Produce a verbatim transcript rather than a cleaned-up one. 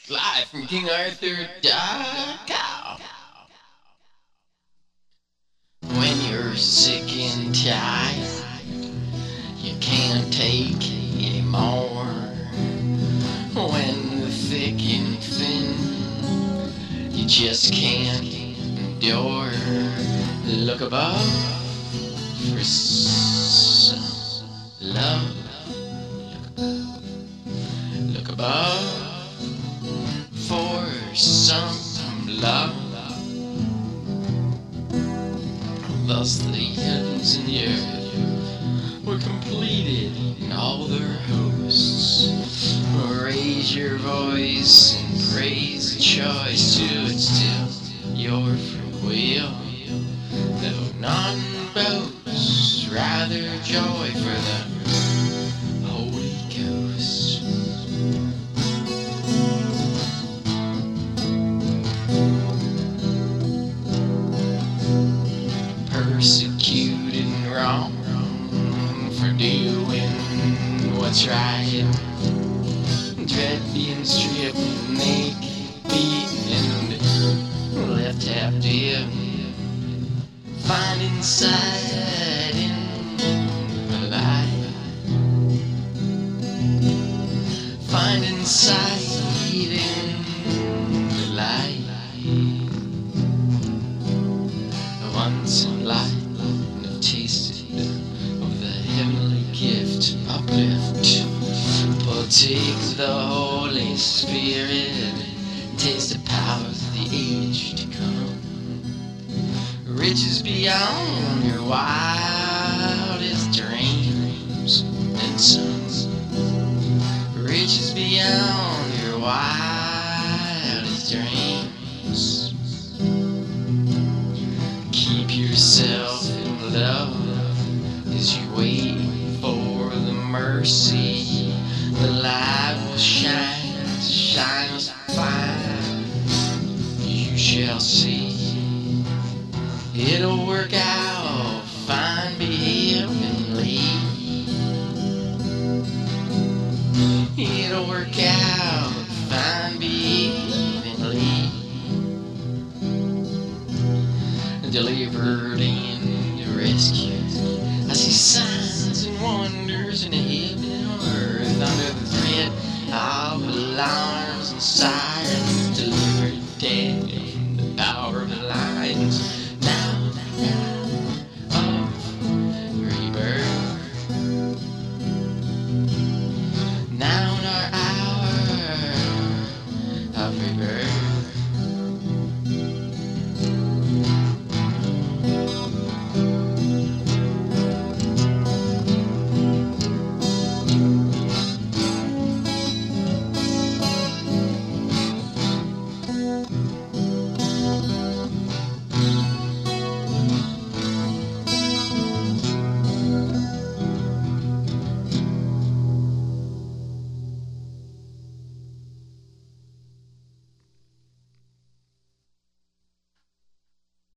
Live from King Arthur dot com. When you're sick and tired, you can't take anymore. When the thick and thin, you just can't endure. Look above for some love. Look above for some love. Thus the heavens and the earth were completed in all their hosts. Raise your voice and praise the choice to it still your free will. Though none boast, rather joy for the Holy Ghost. Persecuted and wrong for doing what's right. Dread being stripped naked, beaten and left half dead. Find inside in the light. Find inside in the light. Once in life I've tasted of the heavenly gift, uplift. Partake the Holy Spirit, taste the power of the age to come. Riches beyond your wildest dreams and sons. Riches beyond your wildest dreams. Keep yourself in love as you wait for the mercy. The light will shine, shine as fire. You shall see. It'll work out fine, be heavenly. It'll work out fine, be heavenly. Delivered and rescued. I see signs and wonders in heaven and earth under the threat of alarms and silence.